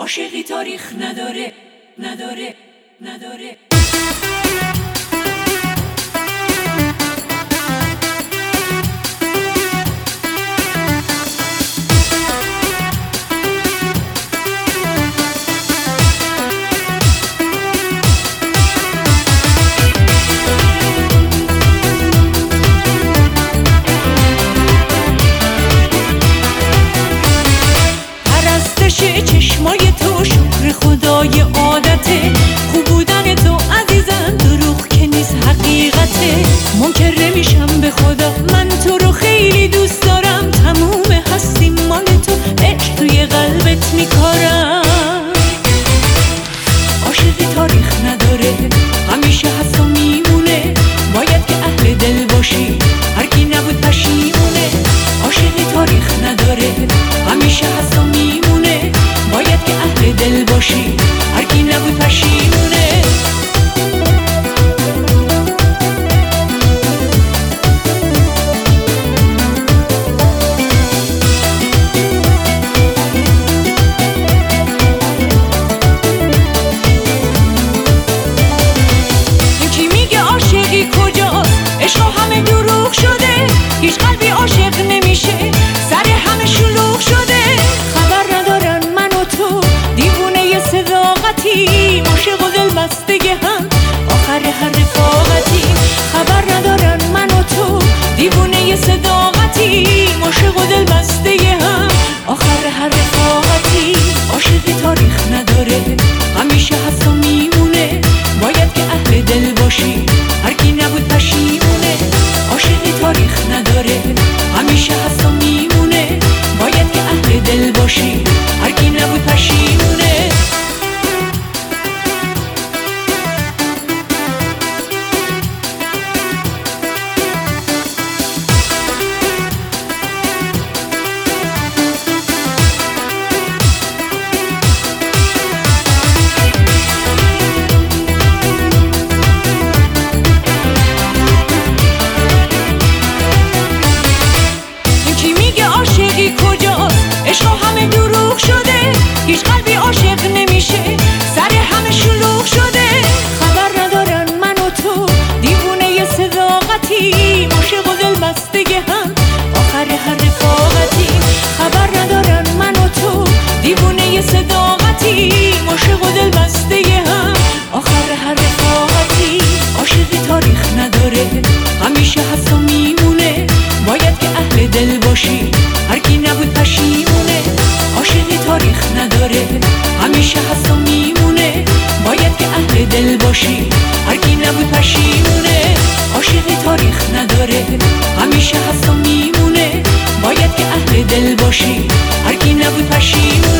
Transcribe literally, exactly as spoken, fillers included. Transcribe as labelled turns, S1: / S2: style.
S1: عاشقی تاریخ نداره نداره نداره.
S2: چشمای تو شکر خدای عادته، خوب بودن تو عزیزم دروغ که نیست حقیقته. منکر نمیشم به خدا، من تو رو خیلی دوست دارم، تموم هستی مال تو، عشق توی قلبت میکارم. عاشقی تاریخ نداره، همیشه هست و میمونه، باید که اهل دل باشی، هر کی نبود پشیمونه. عاشقی تاریخ نداره، همیشه هست و میمونه، باید که اهل دل باشی، هر کی نبود پشیمونه. یکی میگه عاشقی کجاست، عشق همه دروغ شده، هیچ قلبی عاشق نمیشه، سر همه شلوغ شده. خبر ندارن من و تو دیوونه صداقتی، عاشق و دل بستگی هم آخر هر رفاقتی. خبر ندارن من و تو دیوونه صداقتی، عاشق و دل بستگی هم آخر هر رفاقتی. عاشقی تاریخ نداره، همیشه هست و میمونه، باید که اهل دل باشی، هر کی نبود پشیمونه. عاشقی تاریخ نداره، همیشه هست و میمونه، باید که اهل دل باشی، هر کی نبود پشیمونه. عاشقی کجاست، عشق همه دروغ شده، هیچ قلبی عاشق نمیشه، سر همه شلوغ شده. خبر ندارن من و تو دیوونه صداقتی، عاشق و دل بستگی هم آخر هر رفاقتی. خبر ندارن من و تو دیوونه صداقتی، عاشق و دل بستگی هم آخر هر رفاقتی. عاشقی تاریخ نداره، همیشه هست و میمونه، باید که اهل دل باشی، هر کی نبود پشیمونه. عاشقی تاریخ نداره، همیشه هست و میمونه، باید که اهل دل باشی، هر کی نبود پشیمونه. عاشقی تاریخ نداره، همیشه هست و میمونه، باید که اهل دل باشی، هر کی نبود پشیمونه.